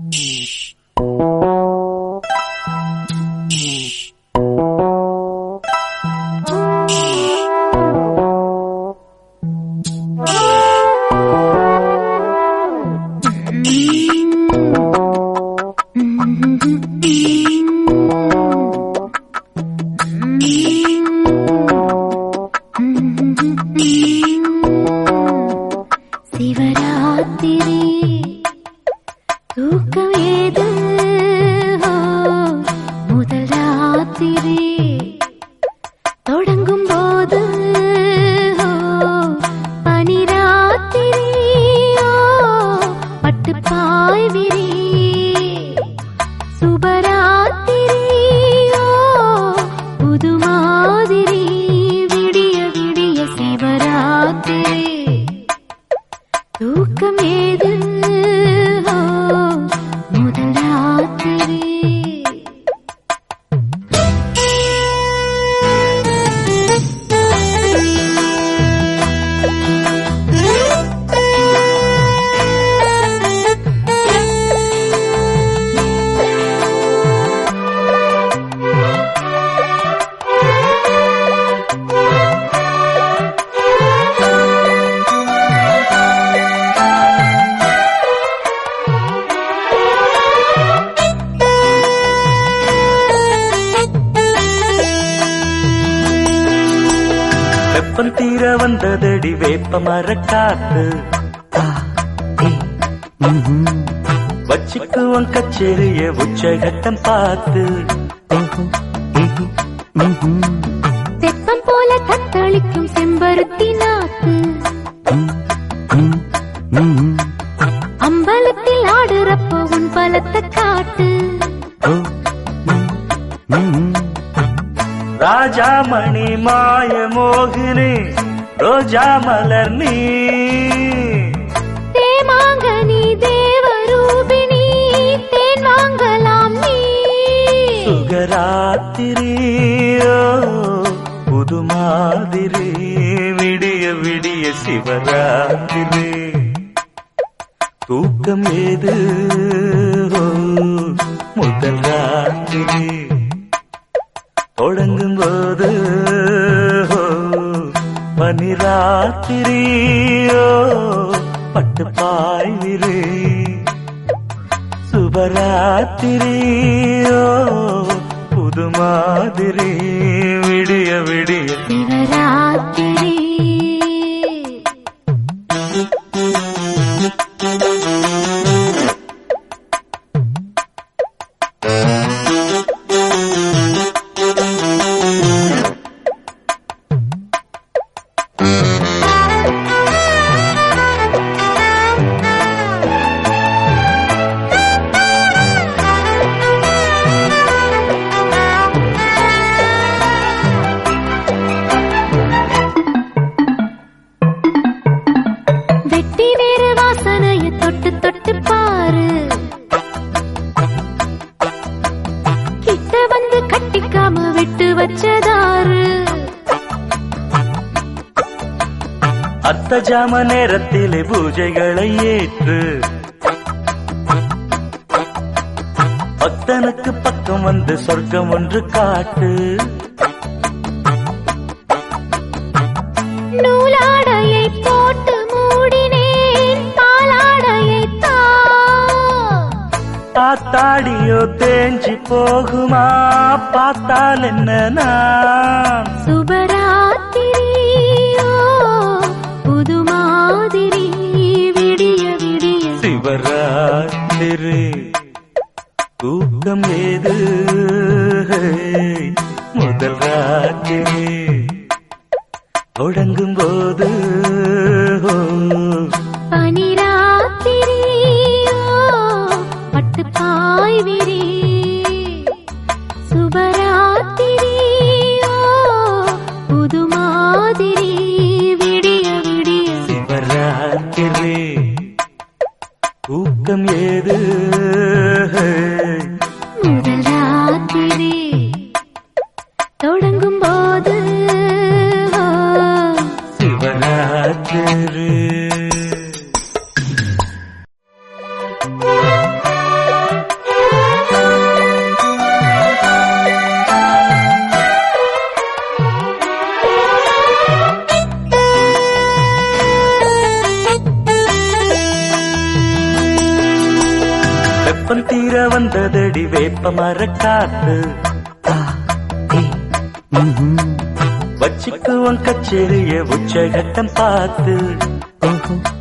வந்ததடி வேப்ப மரக்காத்து வச்சுக்குவன் கச்சேரிய உச்சகட்டம் பார்த்து தெப்பம் போல தத்தளிக்கும் செம்பருத்தி நாத்து அம்பலத்தில் ஆடுறப்போ உன் பலத்தை காட்டு ராஜாமணி மாய மோகினி ரோஜா மலர் நீ தேமாங்கனி தேவரூபிணி தேன் வாங்கலாம் நீ சுகராத்திரியோ புது மாதிரி விடிய விடிய சிவராத்திரி தூக்கம் ஏது முதல் ராத்திரி தொடங்கும் போது பனிராத்திரியோ பட்டு பாய்விரு சுபராத்திரியோ புது மாதிரி விடிய விடிய சிவராத்திரி அத்த ஜாம நேரத்திலே பூஜைகளை ஏற்று பக்தனுக்கு பக்கம் வந்து சொர்க்கம் ஒன்று காட்டு நூலாடையை போட்டு மூடினேன் பாலாடையை தாத்தாடியோ தேஞ்சி போகுமா பார்த்தால் என்ன நான் சுபராத்திரியோ புது மாதிரி விடிய விடிய சிவராத்திரி தூக்கம் ஏது முதல் ராத்திரி தொடங்கும் போது பனிராத்திரியோ பட்டு பாய்விரி சுபராத்திரியோ புது மாதிரி விடிய விடிய சிவராத்திரி தூக்கம் ஏது முதல் ராத்திரி தொடங்கும் போது சிவராத்திரி வெப்பம் தீர வந்ததடி வேப்ப மரக்காத்து. வச்சுக்குவோம் கச்சேரிய உச்சகட்டம் பார்த்து.